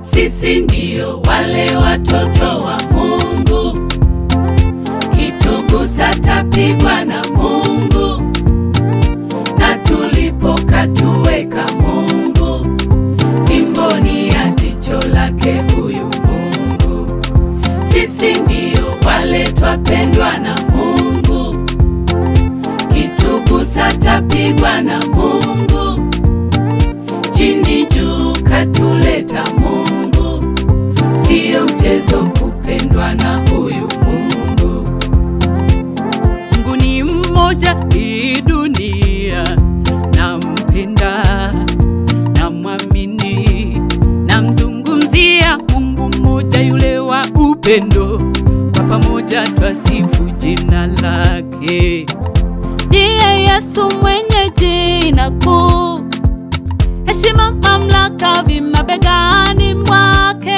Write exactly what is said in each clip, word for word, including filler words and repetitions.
Sisi ndio wale watoto wa Mungu, kitugusa tapigwa na Mungu, na tulipokatuweka Mungu, imboni ya jicho lake huyu Mungu. Sisi ndio wale twapendwa na Mungu, kitugusa tapigwa na Mungu, chini juu katuleta Mungu. Sio mchezo kupendwa na huyu Mungu. Mungu ni mmoja hii dunia, nampenda, namwamini, namzungumzia Mungu mmoja yule wa upendo. Kwa pamoja twasifu jina lake. Ndiye Yesu mwenye jina kuu, heshima mamlaka vimabegani mwake,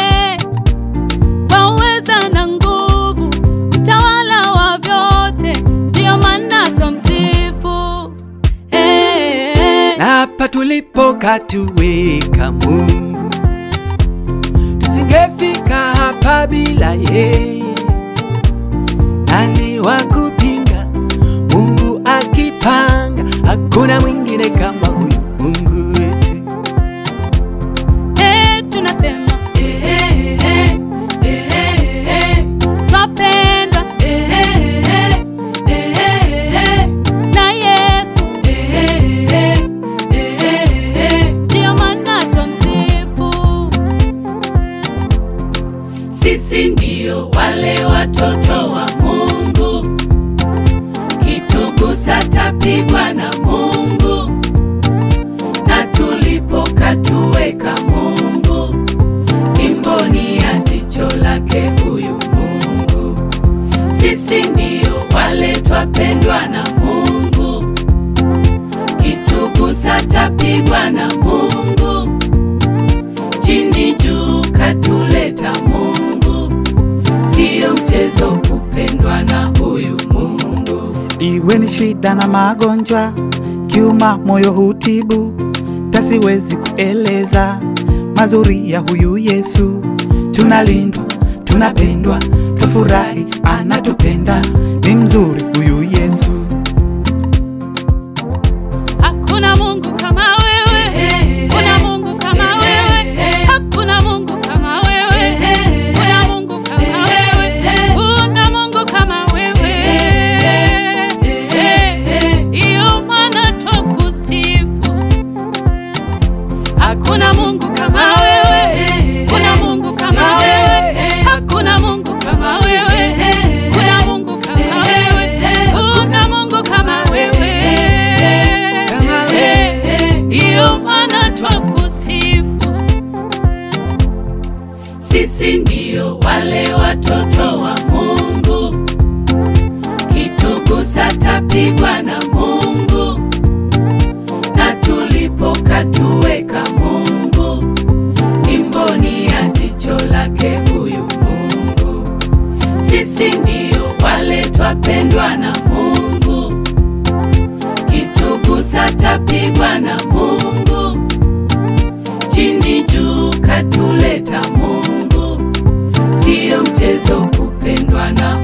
waweza na nguvu, mtawala wa vyote, ndio maana tumsifu. Hey, hey. Na hapa tulipokatuweka Mungu, tusingefika hapa bila yeye. Nani wa kupinga Mungu akipanga? Hakuna mwingine kama huyu Mungu wetu. Hey, tunasema Eh, eh, eh, eh, eh, eh. twapendwa Eh, eh, eh, eh, eh, eh. na Yesu, Eh, eh, eh, eh, eh. ndio maana tumsifu. Sisi ndio wale watoto wa Mungu, kitugusa tapigwa na Mungu, na tulipokatuweka Mungu, imboni ya jicho lake huyu Mungu. Sisi ndio wale twapendwa na Mungu, kitugusa tapigwa na Mungu, chini juu katuleta Mungu. Sio mchezo kupendwa na huyu Mungu. Iwe ni shida na magonjwa, kiuma moyo hutibu, tasiwezi kueleza mazuri ya huyu Yesu. Tunalindwa, tunapendwa, tufurahi, anatupenda, ni mzuri huyu Yesu. Hakuna Mungu kama wewe, kuna Mungu kama wewe, hakuna Mungu kama wewe, kuna Mungu kama wewe, kuna Mungu kama wewe. Iyo maana tukusifu. Hakuna Mungu kama wewe, kuna Mungu kama wewe, hakuna Mungu kama wewe, kuna Mungu kama wewe, kuna Mungu kama wewe. Iyo maana twakusifu. Sisi ndio wale watoto wa Mungu, kitugusa tapigwa na Mungu, na tulipokatuweka Mungu, imboni ya jicho lake huyu Mungu. Sisi ndio wale twapendwa na Mungu, kitugusa tapigwa na Mungu, chini juu katuleta Mungu. Sio mchezo kupendwa na